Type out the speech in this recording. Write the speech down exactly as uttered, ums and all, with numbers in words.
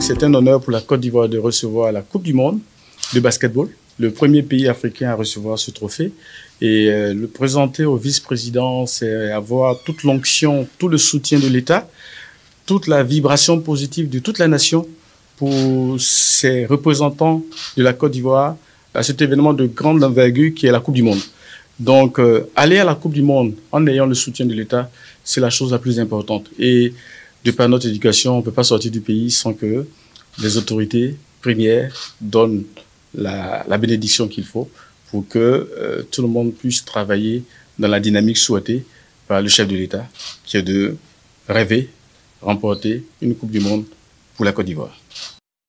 c'est un honneur pour la Côte d'Ivoire de recevoir la Coupe du monde de basketball, le premier pays africain à recevoir ce trophée. Et euh, le présenter au vice-président, c'est avoir toute l'onction, tout le soutien de l'État, toute la vibration positive de toute la nation pour ces représentants de la Côte d'Ivoire à cet événement de grande envergure qui est la Coupe du monde. Donc, euh, aller à la Coupe du monde en ayant le soutien de l'État, c'est la chose la plus importante. Et de par notre éducation, on ne peut pas sortir du pays sans que les autorités premières donnent la, la bénédiction qu'il faut pour que euh, tout le monde puisse travailler dans la dynamique souhaitée par le chef de l'État, qui est de rêver, remporter une Coupe du monde pour la Côte d'Ivoire.